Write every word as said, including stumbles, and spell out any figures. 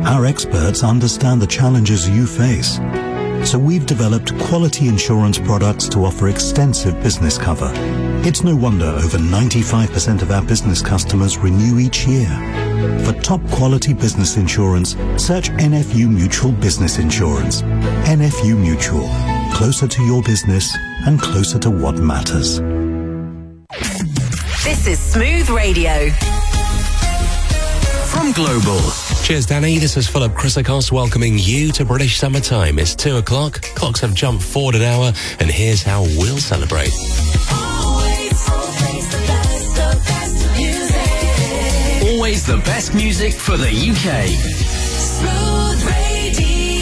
Our experts understand the challenges you face. So we've developed quality insurance products to offer extensive business cover. It's no wonder over ninety-five percent of our business customers renew each year. For top quality business insurance, search N F U Mutual Business Insurance. N F U Mutual. Closer to your business and closer to what matters. This is Smooth Radio. From Global. Cheers, Danny. This is Philip Chrysikos welcoming you to British Summertime. It's two o'clock. Clocks have jumped forward an hour, and here's how we'll celebrate. Always, always the best, the best music. Always the best music for the U K. Smooth Radio.